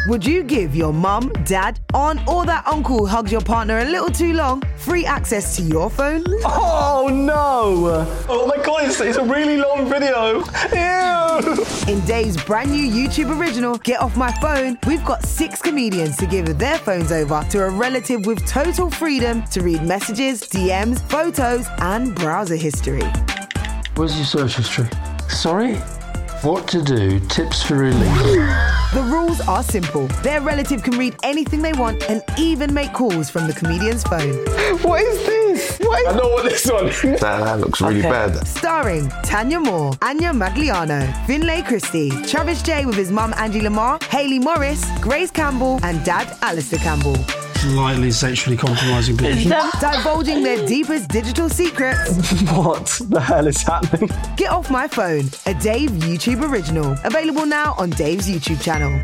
Would you give your mum, dad, aunt or that uncle who hugs your partner a little too long free access to your phone? Oh no! Oh my god, it's a really long video. Ew! In Dave's brand new YouTube original, Get Off My Phone, we've got 6 comedians to give their phones over to a relative with total freedom to read messages, DMs, photos and browser history. Where's your search history? Sorry? What to do, tips for relief. The rules are simple. Their relative can read anything they want and even make calls from the comedian's phone. What is this? I know what this one is. That looks really bad. Starring Tanya Moore, Anya Magliano, Finlay Christie, Travis J with his mum Angie Lamar, Hayley Morris, Grace Campbell and dad Alistair Campbell. Slightly sexually compromising people. Divulging their deepest digital secrets. What the hell is happening? Get Off My Phone, a Dave YouTube original. Available now on Dave's YouTube channel.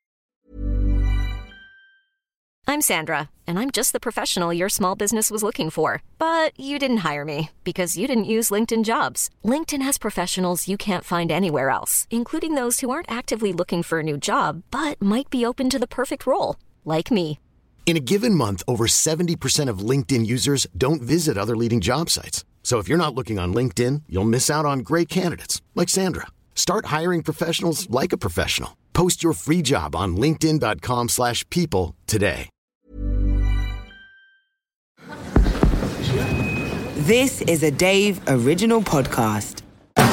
I'm Sandra, and I'm just the professional your small business was looking for. But you didn't hire me because you didn't use LinkedIn Jobs. LinkedIn has professionals you can't find anywhere else, including those who aren't actively looking for a new job, but might be open to the perfect role, like me. In a given month, over 70% of LinkedIn users don't visit other leading job sites. So if you're not looking on LinkedIn, you'll miss out on great candidates like Sandra. Start hiring professionals like a professional. Post your free job on linkedin.com/people today. This is a Dave original podcast.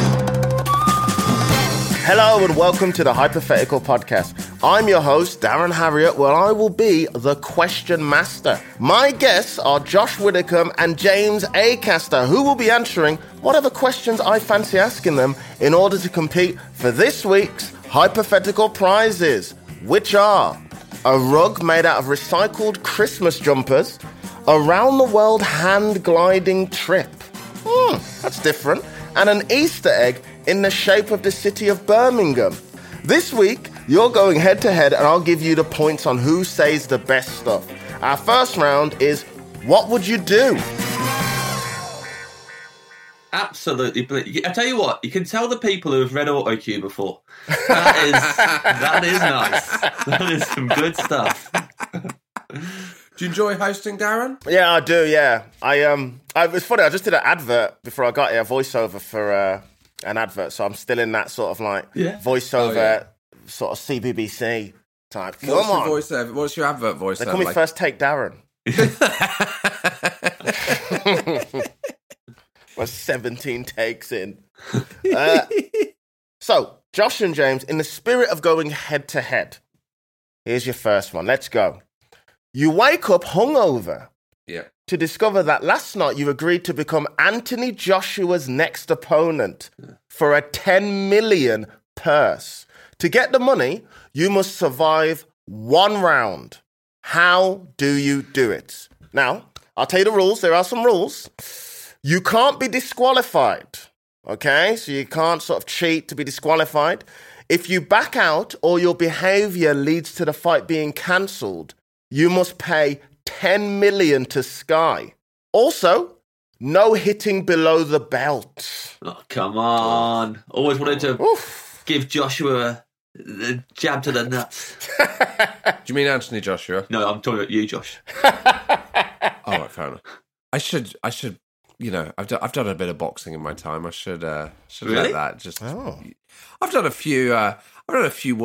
Hello and welcome to the Hypothetical Podcast. I'm your host, Darren Harriott, where I will be the question master. My guests are Josh Widdicombe and James Acaster, who will be answering whatever questions I fancy asking them in order to compete for this week's hypothetical prizes, which are a rug made out of recycled Christmas jumpers, a round-the-world hand-gliding trip, that's different, and an Easter egg in the shape of the city of Birmingham. This week, you're going head-to-head, and I'll give you the points on who says the best stuff. Our first round is, what would you do? Absolutely. I tell you what, you can tell the people who have read AutoCue before. That is nice. That is some good stuff. Do you enjoy hosting, Darren? Yeah, I do, yeah. It's funny, I just did an advert before I got here, a voiceover for an advert, so I'm still in that sort of voiceover, sort of CBBC type. What's your advert voice? They call me First Take Darren. We're 17 takes in. So, Josh and James, in the spirit of going head to head, here's your first one. Let's go. You wake up hungover to discover that last night you agreed to become Anthony Joshua's next opponent for a 10 million purse. To get the money, you must survive one round. How do you do it? Now, I'll tell you the rules. There are some rules. You can't be disqualified, okay? So you can't sort of cheat to be disqualified. If you back out or your behaviour leads to the fight being cancelled, you must pay 10 million to Sky. Also, no hitting below the belt. Oh, come on. Always wanted to give Joshua a jab to the nuts. Do you mean Anthony Joshua? No, I'm talking about you, Josh. All right, fair enough. I should. You know, I've done a bit of boxing in my time. I should really? let that just. Oh. I've done a few. I've done a few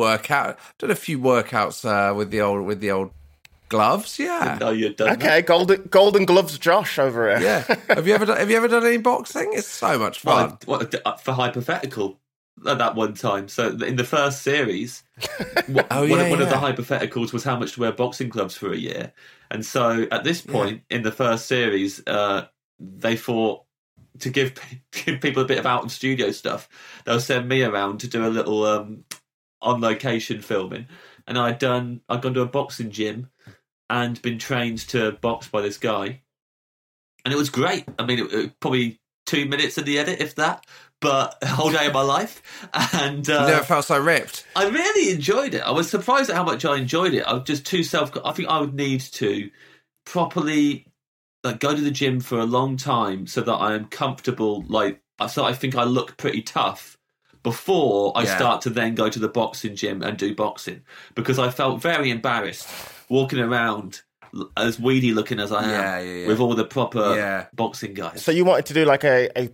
workouts with the old gloves. Yeah. No, you're done. Okay, golden gloves, Josh over here. Yeah. Have you ever done any boxing? It's so much fun. Well, for hypothetical. At that one time. So in the first series, one of the hypotheticals was how much to wear boxing gloves for a year. And so at this point in the first series, they thought to give people a bit of out of studio stuff, they'll send me around to do a little on location filming. And I'd gone to a boxing gym and been trained to box by this guy. And it was great. I mean, it probably 2 minutes in the edit, if that. But a whole day of my life, and you never felt so ripped. I really enjoyed it. I was surprised at how much I enjoyed it. I'm just too I think I would need to properly go to the gym for a long time so that I am comfortable. So I think I look pretty tough, before I start to then go to the boxing gym and do boxing, because I felt very embarrassed walking around as weedy looking as I am with all the proper boxing guys. So you wanted to do like a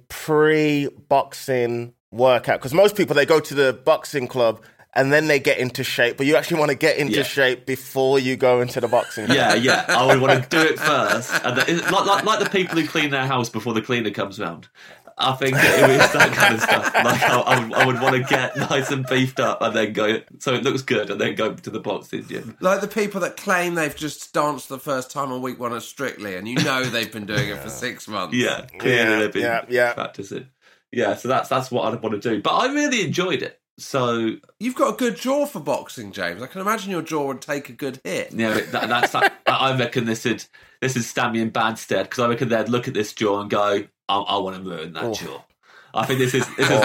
pre-boxing workout, because most people, they go to the boxing club and then they get into shape, but you actually want to get into shape before you go into the boxing club. Yeah. I would want to do it first, and like the people who clean their house before the cleaner comes round. I think it was that kind of stuff. Like I would want to get nice and beefed up and then go, so it looks good, and then go to the boxing gym. Like the people that claim they've just danced the first time on week 1 at Strictly, and you know they've been doing it for 6 months. Yeah, clearly they've been practicing. Yeah, so that's what I'd want to do. But I really enjoyed it. So you've got a good jaw for boxing, James. I can imagine your jaw would take a good hit. Yeah, that's I reckon this would stand me in bad stead, because I reckon they'd look at this jaw and go, I want to ruin that jaw. I think this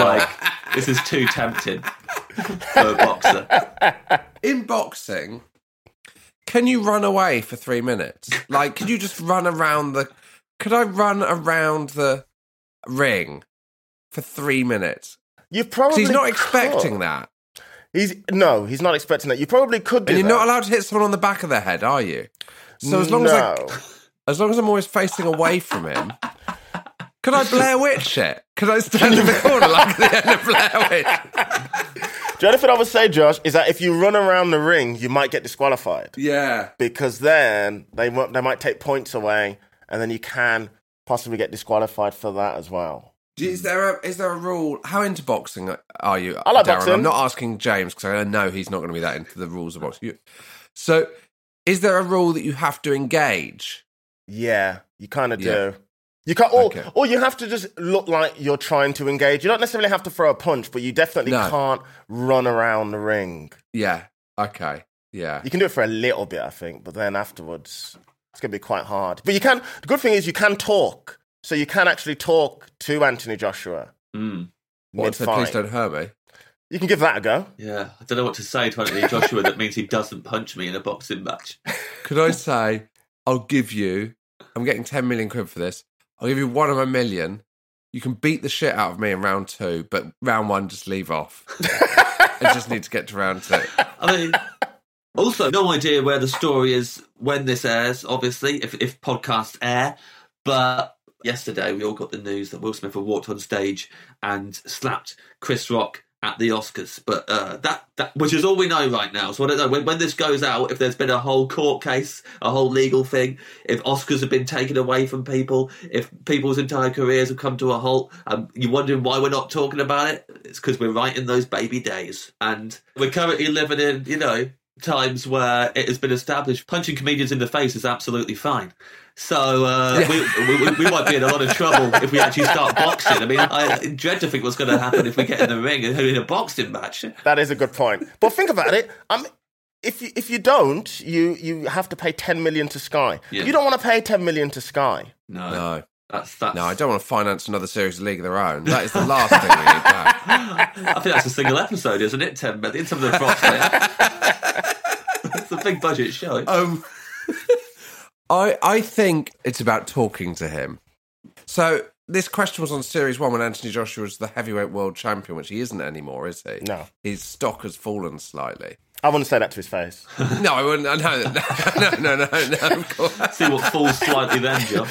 is too tempting for a boxer. In boxing, can you run away for 3 minutes? Like, could you just run around could I run around the ring for 3 minutes? You probably he's not expecting that. He's not expecting that. You probably could do that. And you're not allowed to hit someone on the back of the head, are you? So as long as I'm always facing away from him, could I Blair Witch it? Could I stand in the corner like at the end of Blair Witch? The only thing I would say, Josh, is that if you run around the ring, you might get disqualified. Yeah. Because then they might take points away, and then you can possibly get disqualified for that as well. Is there a rule? How into boxing are you, I like Darren? boxing. I'm not asking James, because I know he's not going to be that into the rules of boxing. So, is there a rule that you have to engage? Yeah, you kind of do. You can't, or you have to just look like you're trying to engage. You don't necessarily have to throw a punch, but you definitely can't run around the ring. Yeah. Okay. Yeah. You can do it for a little bit, I think, but then afterwards, it's going to be quite hard. But you can. The good thing is you can talk. So you can actually talk to Anthony Joshua. What, so please don't hurt me? You can give that a go. Yeah, I don't know what to say to Anthony Joshua that means he doesn't punch me in a boxing match. Could I say, I'm getting 10 million quid for this. I'll give you 1 of a million. You can beat the shit out of me in round 2, but round 1, just leave off. I just need to get to round 2. I mean, also, no idea where the story is when this airs, obviously, if podcasts air, but yesterday, we all got the news that Will Smith had walked on stage and slapped Chris Rock at the Oscars. But that which is all we know right now. So I don't know when this goes out, if there's been a whole court case, a whole legal thing, if Oscars have been taken away from people, if people's entire careers have come to a halt. You're wondering why we're not talking about it? It's because we're right in those baby days, and we're currently living in times where it has been established punching comedians in the face is absolutely fine. So we might be in a lot of trouble if we actually start boxing. I mean, I dread to think what's going to happen if we get in the ring and in a boxing match. That is a good point. But think about it. If you don't, you have to pay 10 million to Sky. Yeah. You don't want to pay 10 million to Sky. No. That's... No, I don't want to finance another series of League of Their Own. That is the last thing we need back. I think that's a single episode, isn't it? 10 million. Some of the props there. It's a big budget show. I think it's about talking to him. So this question was on Series 1 when Anthony Joshua was the heavyweight world champion, which he isn't anymore, is he? No. His stock has fallen slightly. I wouldn't say that to his face. No, I wouldn't. No, of course. See what falls slightly then, John.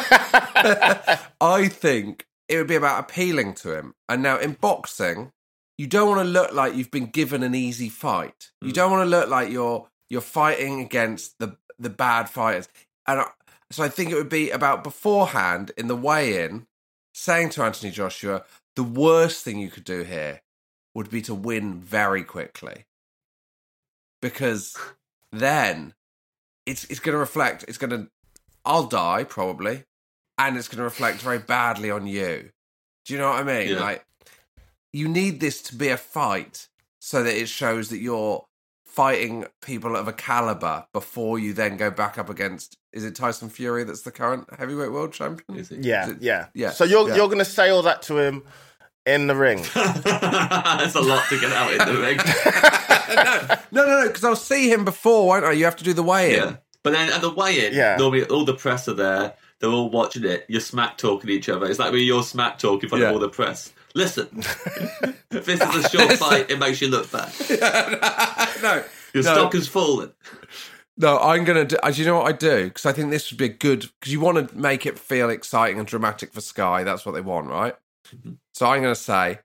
I think it would be about appealing to him. And now in boxing, you don't want to look like you've been given an easy fight. You don't want to look like you're fighting against the bad fighters. And so I think it would be about beforehand in the weigh-in saying to Anthony Joshua, the worst thing you could do here would be to win very quickly. Because then it's going to reflect, I'll die probably, and it's going to reflect very badly on you. Do you know what I mean? Yeah. Like, you need this to be a fight so that it shows that you're fighting people of a caliber before you then go back up against, is it Tyson Fury that's the current heavyweight world champion? Yeah. So you're going to say all that to him in the ring? That's a lot to get out in the ring. No, because I'll see him before, won't I? You have to do the weigh-in. Yeah. But then at the weigh-in, normally all the press are there, they're all watching it, you're smack talking each other. It's like when you're smack talking in front of all the press. Listen, if this is a short fight, it makes you look bad. No. Your stock has fallen. No, I'm going to do... Do you know what I do? Because I think this would be a good... Because you want to make it feel exciting and dramatic for Sky. That's what they want, right? Mm-hmm. So I'm going to say,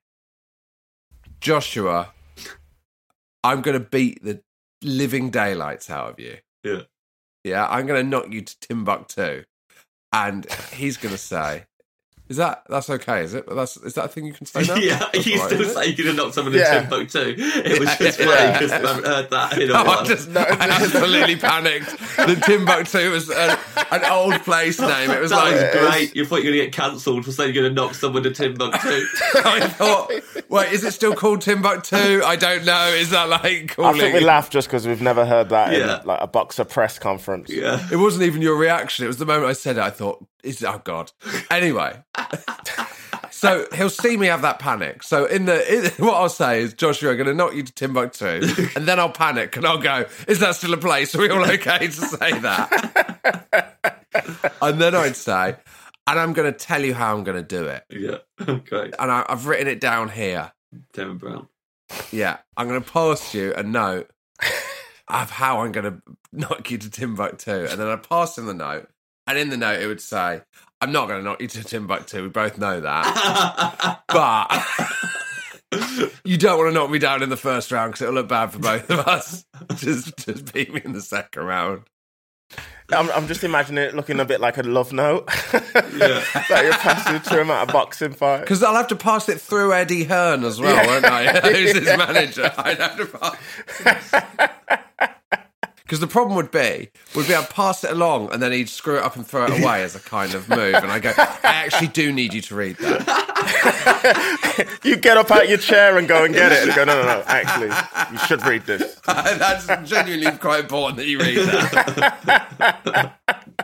Joshua, I'm going to beat the living daylights out of you. Yeah. Yeah, I'm going to knock you to Timbuktu. And he's going to say... That's okay, is it? Is that a thing you can say now? Yeah, you still say you're going to knock someone in Timbuktu. It was just funny because I haven't heard that in a while. I absolutely panicked. The Timbuktu was an old place name. It was great. You thought you were going to get cancelled for saying you're going to knock someone to Timbuktu. I thought, wait, is it still called Timbuktu? I don't know. Is that like calling? I think we laughed just because we've never heard that Yeah. in like a boxer press conference. Yeah. It wasn't even your reaction. It was the moment I said it. I thought, oh God. Anyway. So he'll see me have that panic. So what I'll say is, Joshua, I'm going to knock you to Timbuktu, and then I'll panic and I'll go, is that still a place? Are we all okay to say that? And then I'd say, and I'm going to tell you how I'm going to do it. Yeah, okay. And I've written it down here. Devin Brown. Yeah, I'm going to post you a note of how I'm going to knock you to Timbuktu, and then I pass him the note. And in the note, it would say, I'm not going to knock you to Timbuktu. We both know that. But you don't want to knock me down in the first round because it'll look bad for both of us. Just beat me in the second round. I'm just imagining it looking a bit like a love note. Yeah. That you're passing to him at a boxing fight. Because I'll have to pass it through Eddie Hearn as well, won't I? Who's his manager? I'd have to pass... Because the problem would be I'd pass it along and then he'd screw it up and throw it away as a kind of move. And I go, I actually do need you to read that. You get up out your chair and go and get it and go, no, actually, you should read this. That's genuinely quite important that you read that.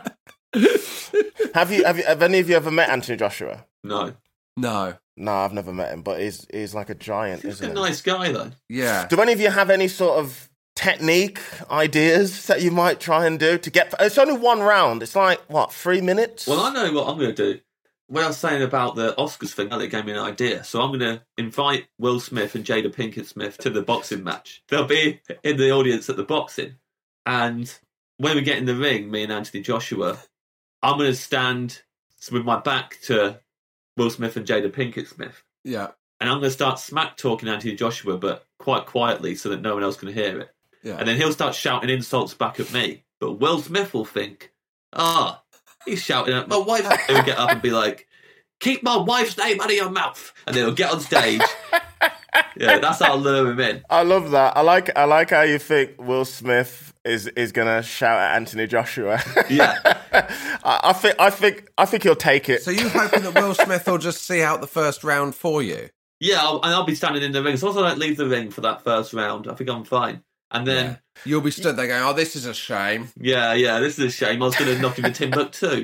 Have any of you ever met Anthony Joshua? No. No, I've never met him, but he's like a giant, He's isn't a he? nice guy, though. Yeah. Do any of you have any sort of technique, ideas that you might try and do to get... It's only one round. It's like, 3 minutes? Well, I know what I'm going to do. When I was saying about the Oscars thing, that gave me an idea. So I'm going to invite Will Smith and Jada Pinkett Smith to the boxing match. They'll be in the audience at the boxing. And when we get in the ring, me and Anthony Joshua, I'm going to stand with my back to Will Smith and Jada Pinkett Smith. Yeah. And I'm going to start smack talking Anthony Joshua, but quite quietly so that no one else can hear it. Yeah. And then he'll start shouting insults back at me. But Will Smith will think, he's shouting at my wife. He'll get up and be like, keep my wife's name out of your mouth. And then he'll get on stage. Yeah, that's how I'll lure him in. I love that. I like how you think Will Smith is going to shout at Anthony Joshua. Yeah. I think he'll take it. So you hoping that Will Smith will just see out the first round for you? Yeah, I'll be standing in the ring. As long as I don't leave the ring for that first round, I think I'm fine. And then... You'll be stood there going, this is a shame. Yeah, this is a shame. I was going to knock him to Timbuktu.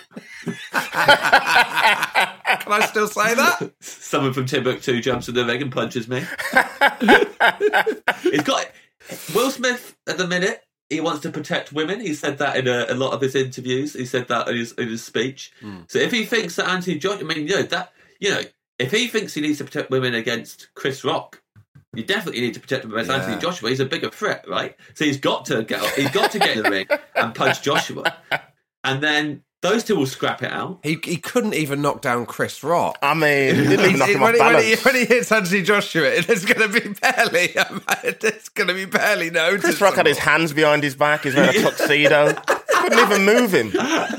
Can I still say that? Someone from Timbuktu jumps in the ring and punches me. Will Smith, at the minute, he wants to protect women. He said that in a lot of his interviews. He said that in his speech. So if he thinks that Anthony Joshua... if he thinks he needs to protect women against Chris Rock... You definitely need to protect him against Anthony Joshua. He's a bigger threat, right? So he's got to get in the ring and punch Joshua. And then those two will scrap it out. He couldn't even knock down Chris Rock. I mean, he didn't even knock him off balance. When he hits Anthony Joshua, it's going to be barely noticeable. Chris Rock had his hands behind his back. He's wearing a tuxedo. Couldn't even move him.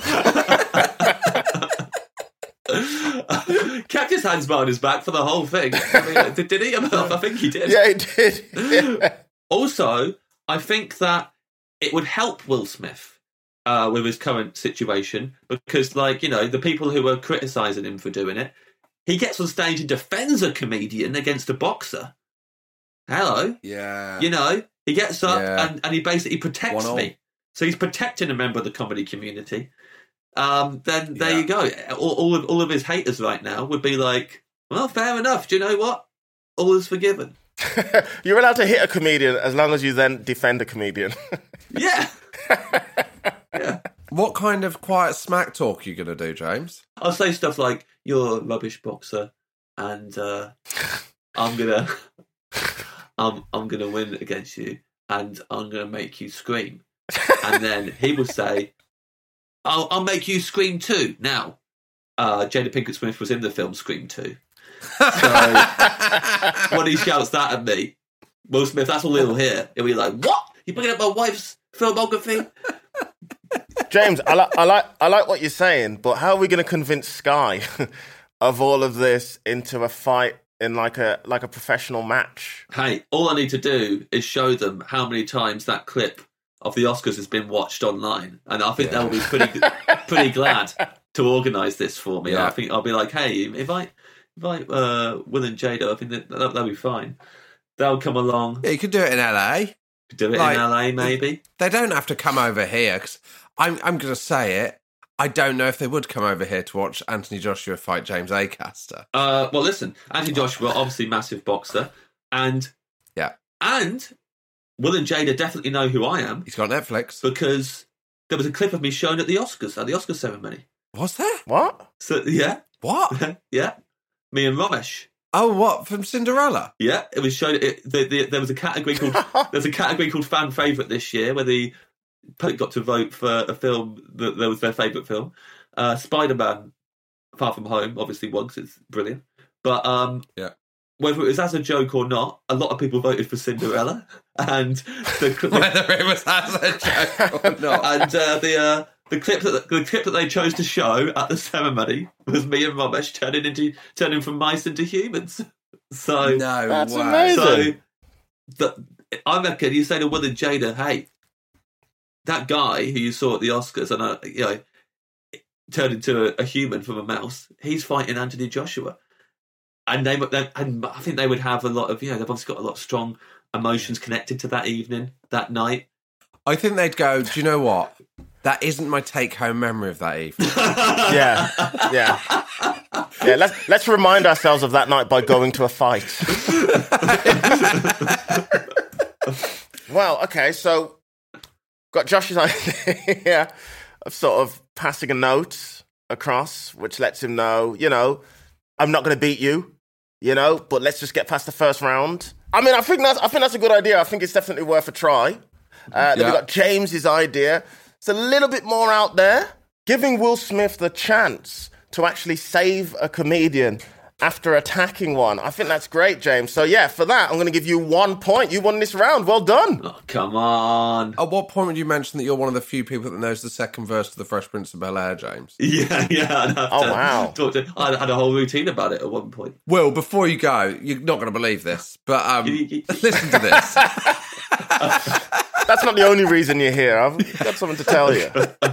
Kept his hands behind his back for the whole thing. I mean, did he? I think he did. Yeah, he did. Yeah. Also, I think that it would help Will Smith with his current situation because, the people who were criticising him for doing it, he gets on stage and defends a comedian against a boxer. Hello. Yeah. He gets up and he basically protects 1-0. me. So he's protecting a member of the comedy community. Then there you go. All of his haters right now would be like, well, fair enough. Do you know what? All is forgiven. You're allowed to hit a comedian as long as you then defend a comedian. Yeah. Yeah. What kind of quiet smack talk are you going to do, James? I'll say stuff like, you're a rubbish boxer. and I'm gonna win against you, and I'm gonna make you scream. And then he will say, I'll make you scream too. Now, Jada Pinkett Smith was in the film Scream 2. So when he shouts that at me, Will Smith, that's all he'll hear. He'll be like, what? You bringing up my wife's filmography? James, I like what you're saying, but how are we going to convince Sky of all of this into a fight in like a professional match? Hey, all I need to do is show them how many times that clip of the Oscars has been watched online, and I think they'll be pretty glad to organise this for me. Yeah. I think I'll be like, hey, invite Will and Jada. I think that'll be fine. They'll come along. Yeah, you could do it in LA. Do it in LA, maybe. They don't have to come over here, because I'm going to say it. I don't know if they would come over here to watch Anthony Joshua fight James Acaster. Well, listen, Anthony Joshua, obviously massive boxer, and Will and Jada definitely know who I am. He's got Netflix. Because there was a clip of me shown at the Oscar ceremony. Was there? What? So, yeah. What? Yeah. Me and Ramesh. Oh, what? From Cinderella? Yeah, it was shown. There was a category called Fan Favourite this year, where the public got to vote for a film that was their favourite film. Spider-Man: Far From Home obviously won because it's brilliant. But whether it was as a joke or not, a lot of people voted for Cinderella, and whether it was as a joke or not, and the clip that they chose to show at the ceremony was me and Ramesh turning from mice into humans. So no, that's amazing. So I reckon you say to Will and Jada, hey, that guy who you saw at the Oscars and turned into a human from a mouse, he's fighting Anthony Joshua. And I think they would have a lot of, they've obviously got a lot of strong emotions connected to that evening, that night. I think they'd go, do you know what? That isn't my take-home memory of that evening. Yeah, let's remind ourselves of that night by going to a fight. Well, okay, so got Josh's idea of sort of passing a note across, which lets him know, I'm not going to beat you, but let's just get past the first round. I mean, I think that's a good idea. I think it's definitely worth a try. Then we've got James's idea. It's a little bit more out there, giving Will Smith the chance to actually save a comedian after attacking one. I think that's great, James. So yeah, for that, I'm going to give you 1 point. You won this round. Well done. Oh, come on. At what point would you mention that you're one of the few people that knows the second verse to The Fresh Prince of Bel-Air, James? Yeah. Wow. I had a whole routine about it at one point. Will, before you go, you're not going to believe this, but listen to this. That's not the only reason you're here. I've got something to tell you.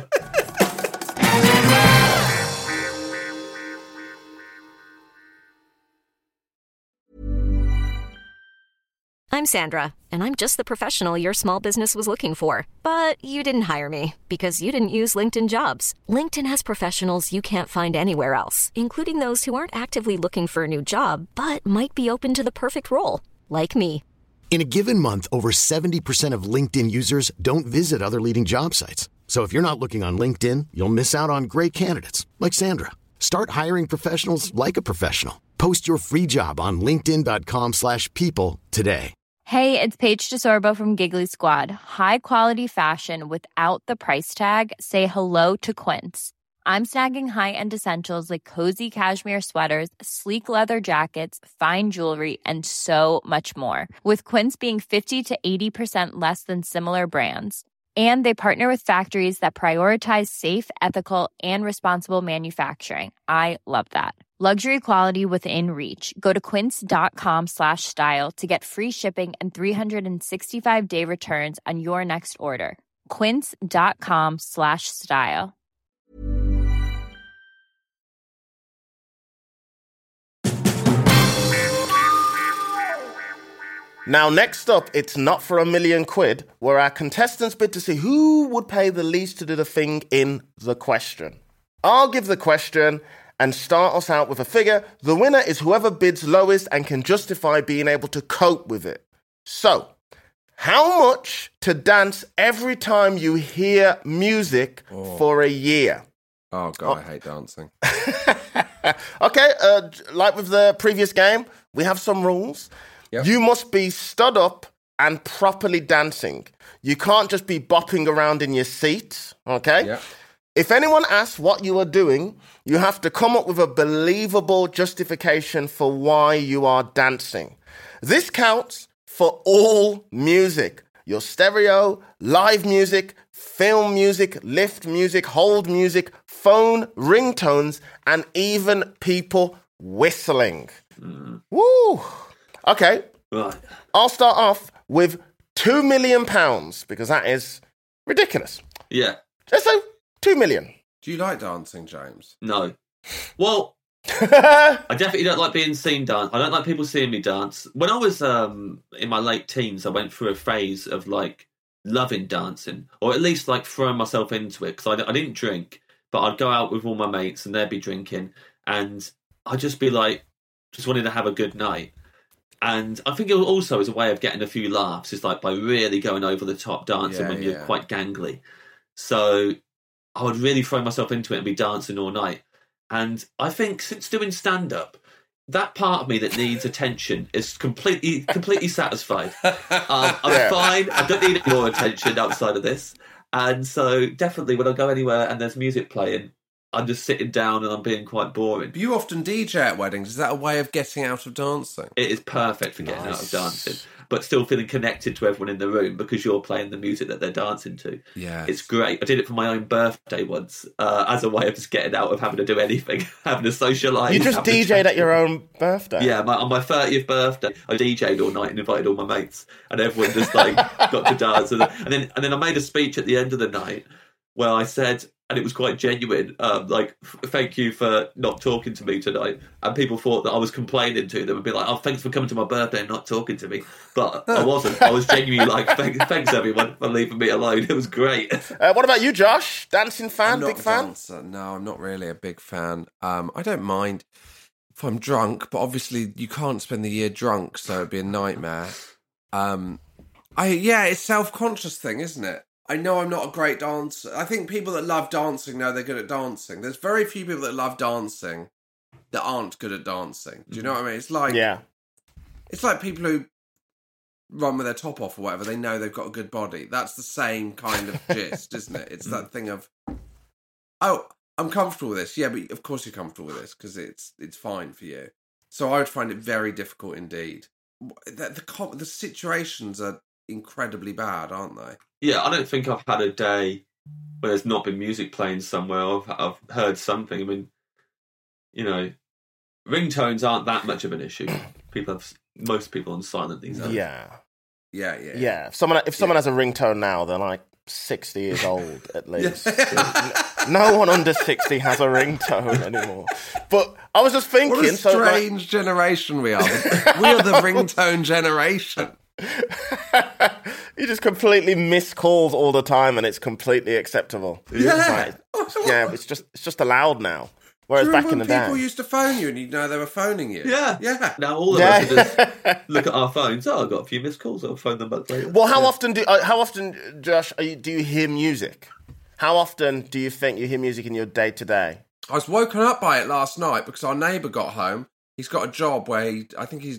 I'm Sandra, and I'm just the professional your small business was looking for. But you didn't hire me because you didn't use LinkedIn Jobs. LinkedIn has professionals you can't find anywhere else, including those who aren't actively looking for a new job, but might be open to the perfect role, like me. In a given month, over 70% of LinkedIn users don't visit other leading job sites. So if you're not looking on LinkedIn, you'll miss out on great candidates like Sandra. Start hiring professionals like a professional. Post your free job on linkedin.com/people today. Hey, it's Paige DeSorbo from Giggly Squad. High quality fashion without the price tag. Say hello to Quince. I'm snagging high-end essentials like cozy cashmere sweaters, sleek leather jackets, fine jewelry, and so much more. With Quince being 50 to 80% less than similar brands. And they partner with factories that prioritize safe, ethical, and responsible manufacturing. I love that. Luxury quality within reach. Go to quince.com/style to get free shipping and 365-day returns on your next order. Quince.com/style. Now, next up, it's Not for a Million Quid, where our contestants bid to see who would pay the least to do the thing in the question. I'll give the question and start us out with a figure. The winner is whoever bids lowest and can justify being able to cope with it. So, how much to dance every time you hear music for a year? Oh, God, I hate dancing. Okay, like with the previous game, we have some rules. Yep. You must be stood up and properly dancing. You can't just be bopping around in your seat, okay? Yep. If anyone asks what you are doing, you have to come up with a believable justification for why you are dancing. This counts for all music. Your stereo, live music, film music, lift music, hold music, phone, ringtones, and even people whistling. Woo! Okay. Right. I'll start off with £2 million because that is ridiculous. Yeah. Just say 2 million. Do you like dancing, James? No. Well, I definitely don't like being seen dance. I don't like people seeing me dance. When I was in my late teens, I went through a phase of like loving dancing, or at least like throwing myself into it, because I didn't drink, but I'd go out with all my mates and they'd be drinking, and I'd just be like, just wanted to have a good night. And I think it also is a way of getting a few laughs, is like by really going over the top dancing when you're quite gangly. So I would really throw myself into it and be dancing all night. And I think since doing stand-up, that part of me that needs attention is completely satisfied. I'm fine. I don't need any more attention outside of this. And so definitely when I go anywhere and there's music playing, I'm just sitting down and I'm being quite boring. But you often DJ at weddings. Is that a way of getting out of dancing? It is perfect for getting out of dancing, but still feeling connected to everyone in the room because you're playing the music that they're dancing to. Yeah, it's great. I did it for my own birthday once as a way of just getting out of having to do anything, having to socialise. You just DJ'd at your own birthday? Yeah, on my 30th birthday, I DJ'd all night and invited all my mates, and everyone just like got to dance. And then I made a speech at the end of the night where I said, and it was quite genuine, like, thank you for not talking to me tonight. And people thought that I was complaining to them and be like, oh, thanks for coming to my birthday and not talking to me. But I wasn't. I was genuinely like, thanks everyone for leaving me alone. It was great. What about you, Josh? Dancing fan? Big fan? Dancer. No, I'm not really a big fan. I don't mind if I'm drunk, but obviously you can't spend the year drunk, so it'd be a nightmare. It's self-conscious thing, isn't it? I know I'm not a great dancer. I think people that love dancing know they're good at dancing. There's very few people that love dancing that aren't good at dancing. Do you know what I mean? It's like it's like people who run with their top off or whatever. They know they've got a good body. That's the same kind of gist, isn't it? It's that thing of, oh, I'm comfortable with this. Yeah, but of course you're comfortable with this because it's fine for you. So I would find it very difficult indeed. The situations are incredibly bad, aren't they? Yeah, I don't think I've had a day where there's not been music playing somewhere. I've heard something. I mean, you know, ringtones aren't that much of an issue. Most people on silent these days. Yeah. If someone has a ringtone now, they're like 60 years old at least. No one under 60 has a ringtone anymore. But I was just thinking, what a strange generation we are. We are the ringtone generation. You just completely miss calls all the time, and it's completely acceptable. It's just allowed now. Whereas back in the day, people used to phone you, and you'd know they were phoning you. Yeah. Now all of us just look at our phones. Oh, I've got a few missed calls. I'll phone them back later. Well, how often, Josh, do you hear music? How often do you think you hear music in your day to day? I was woken up by it last night because our neighbour got home. He's got a job where he's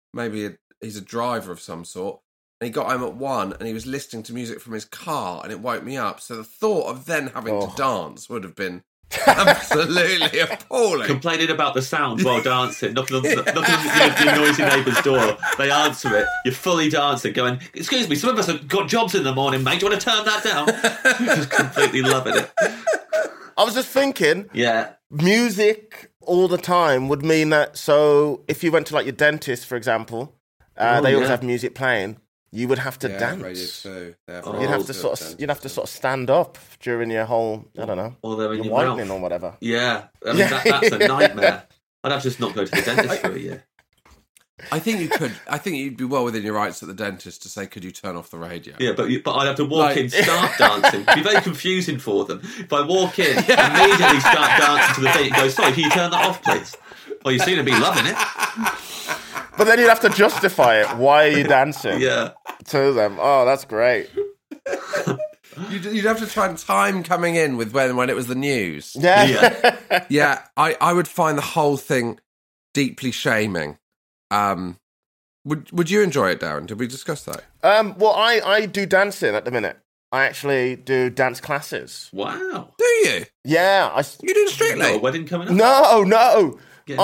a driver of some sort. And he got home at 1 and he was listening to music from his car and it woke me up. So the thought of then having to dance would have been absolutely appalling. Complaining about the sound while dancing, knocking on your noisy neighbour's door. They answer it. You're fully dancing, going, excuse me, some of us have got jobs in the morning, mate. Do you want to turn that down? Just completely loving it. I was just thinking, music all the time would mean that, so if you went to like your dentist, for example, they always have music playing. You would have to dance. Radio 2. You'd have to sort of stand up during your whole, I don't know, or they're in your whitening mouth or whatever. Yeah, I mean, that's a nightmare. I'd have to just not go to the dentist for a year. I think you could. I think you'd be well within your rights at the dentist to say, "Could you turn off the radio?" Yeah, but I'd have to walk in, start dancing. It'd be very confusing for them if I walk in, immediately start dancing to the beat, and go, "Sorry, can you turn that off, please?" Well, you seem to be loving it. But then you'd have to justify it. Why are you dancing? Yeah. To them. Oh, that's great. You'd have to try and time coming in with when it was the news. Yeah. Yeah, I would find the whole thing deeply shaming. Would you enjoy it, Darren? Did we discuss that? Well, I do dancing at the minute. I actually do dance classes. Wow. Do you? Yeah. You doing Strictly? Got a wedding coming up? No.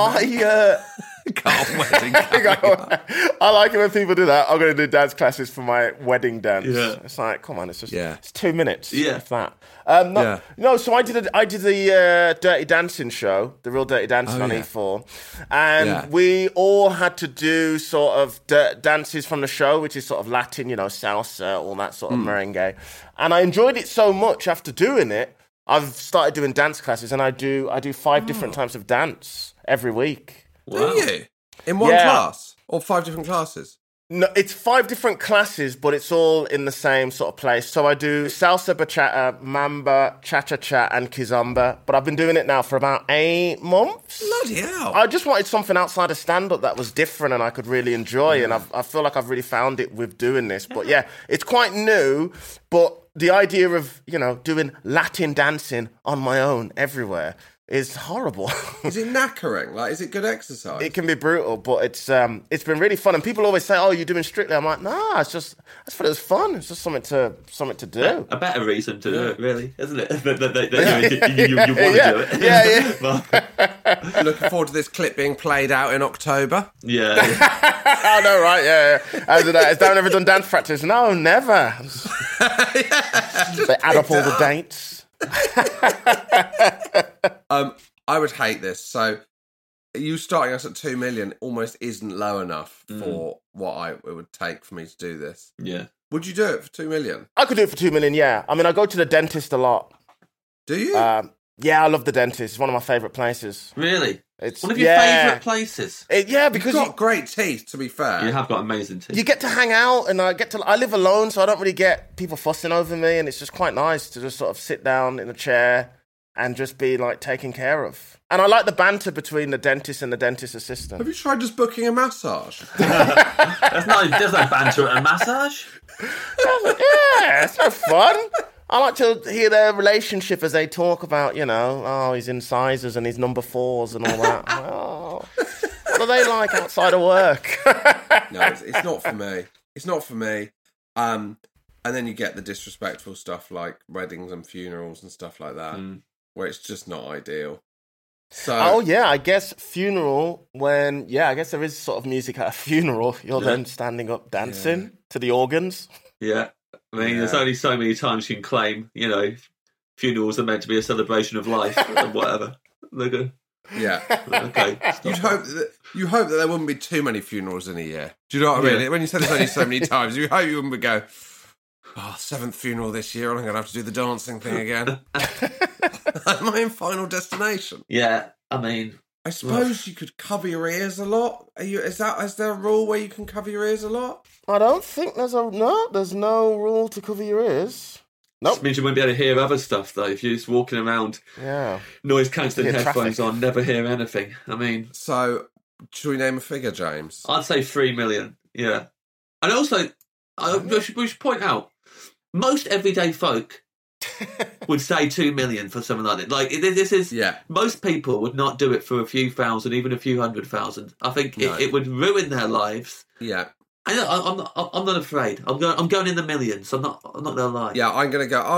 Wedding. I like it when people do that. I'm going to do dance classes for my wedding dance. Yeah. It's like, come on, it's just Yeah. it's 2 minutes. Yeah. If that. So I did the Dirty Dancing show, the Real Dirty Dancing on E4, and we all had to do sort of dances from the show, which is sort of Latin, salsa, all that sort of merengue. And I enjoyed it so much after doing it. I've started doing dance classes, and I do 5 different types of dance every week. Wow. Do you? In one class? Or 5 different classes? No, it's 5 different classes, but it's all in the same sort of place. So I do salsa, bachata, mamba, cha-cha-cha, and kizomba. But I've been doing it now for about 8 months. Bloody hell. I just wanted something outside of stand-up that was different and I could really enjoy. And I feel like I've really found it with doing this. But yeah, it's quite new. But the idea of, doing Latin dancing on my own everywhere is horrible. Is it knackering? Like, is it good exercise? It can be brutal, but it's been really fun. And people always say, "Oh, you're doing Strictly." I'm like, "Nah, I just thought it was fun. It's just something to do." A better reason to do it, really, isn't it? you want to do it. Yeah. Looking forward to this clip being played out in October. Yeah. I know, right? Yeah. Has Darren ever done dance practice? No, never. They add up all the dates. I would hate this. So, you starting us at 2 million almost isn't low enough for what it would take for me to do this. Yeah. Would you do it for 2 million? I could do it for 2 million. Yeah. I mean, I go to the dentist a lot. Do you? Yeah, I love the dentist. It's one of my favourite places. Really? It's one of your favourite places? Because you've got great teeth, to be fair. You have got amazing teeth. You get to hang out, and I live alone, so I don't really get people fussing over me, and it's just quite nice to just sort of sit down in a chair and just be like taken care of. And I like the banter between the dentist and the dentist assistant. Have you tried just booking a massage? There's no banter at a massage. Yeah, it's no fun. I like to hear their relationship as they talk about, his incisors and his number 4s and all that. What are they like outside of work? No, it's not for me. It's not for me. And then you get the disrespectful stuff like weddings and funerals and stuff like that, where it's just not ideal. So, I guess funeral, I guess there is sort of music at a funeral. You're then standing up dancing to the organs. Yeah. I mean, there's only so many times you can claim, funerals are meant to be a celebration of life and whatever. Yeah. Okay. You hope that there wouldn't be too many funerals in a year. Do you know what I mean? When you say there's only so many times, you hope you wouldn't go, 7th funeral this year, I'm going to have to do the dancing thing again. Am I in Final Destination? Yeah, I mean, I suppose you could cover your ears a lot. Is there a rule where you can cover your ears a lot? I don't think there's no rule to cover your ears. Nope. This means you won't be able to hear other stuff, though. If you're just walking around, noise-cancelling headphones on, never hear anything. I mean... So, should we name a figure, James? I'd say 3 million, yeah. And also, we should point out, most everyday folk would say 2 million for something like that. Like, this is... Yeah. Most people would not do it for a few thousand, even a few 100,000. I think it would ruin their lives. Yeah. I'm not afraid. I'm going in the millions. I'm not gonna lie. Yeah, I'm gonna go.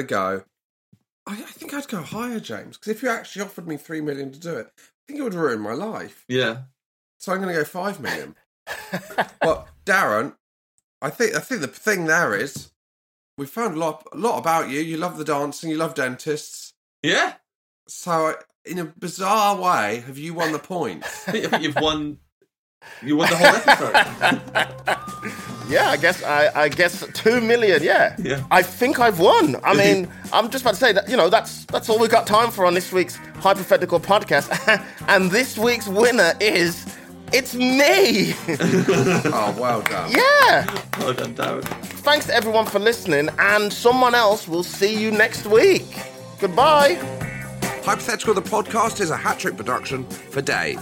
I think I'd go higher, James, because if you actually offered me 3 million to do it, I think it would ruin my life. Yeah. So I'm gonna go 5 million. But Darren, I think the thing there is we found a lot about you. You love the dancing. You love dentists. Yeah. So in a bizarre way, have you won the points? You've won. You won the whole episode. Yeah, I guess 2 million. Yeah. I think I've won. I mean, I'm just about to say that that's all we've got time for on this week's Hypothetical podcast, and this week's winner it's me. Oh, well done. Yeah. Well done, Darren. Thanks to everyone for listening, and someone else will see you next week. Goodbye. Hypothetical the podcast is a hat-trick production for Dave.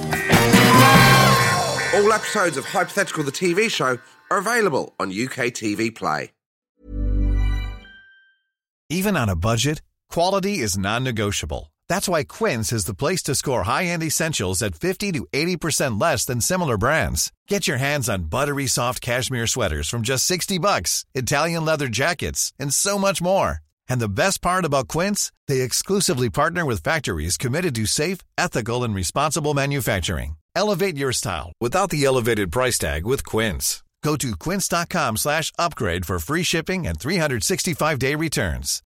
All episodes of Hypothetical the TV show are available on UK TV Play. Even on a budget, quality is non-negotiable. That's why Quince is the place to score high-end essentials at 50 to 80% less than similar brands. Get your hands on buttery soft cashmere sweaters from just $60, Italian leather jackets, and so much more. And the best part about Quince, they exclusively partner with factories committed to safe, ethical, and responsible manufacturing. Elevate your style without the elevated price tag with Quince. Go to quince.com/upgrade for free shipping and 365-day returns.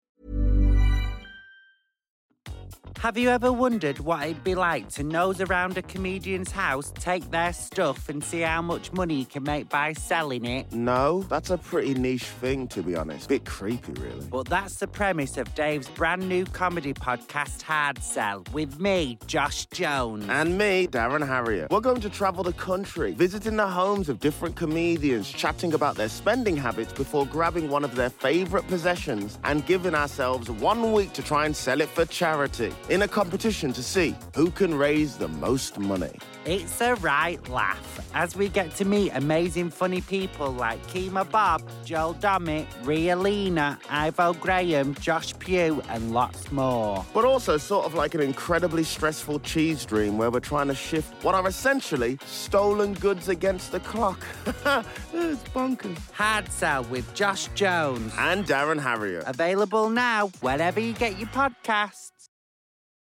Have you ever wondered what it'd be like to nose around a comedian's house, take their stuff and see how much money you can make by selling it? No, that's a pretty niche thing, to be honest. Bit creepy, really. But that's the premise of Dave's brand new comedy podcast, Hard Sell, with me, Josh Jones. And me, Darren Harrier. We're going to travel the country, visiting the homes of different comedians, chatting about their spending habits before grabbing one of their favourite possessions and giving ourselves 1 week to try and sell it for charity, in a competition to see who can raise the most money. It's a right laugh, as we get to meet amazing funny people like Kemah Bob, Joel Dommett, Ria Lina, Ivo Graham, Josh Pugh, and lots more. But also sort of like an incredibly stressful cheese dream where we're trying to shift what are essentially stolen goods against the clock. It's bonkers. Hard Sell with Josh Jones and Darren Harrier. Available now wherever you get your podcasts.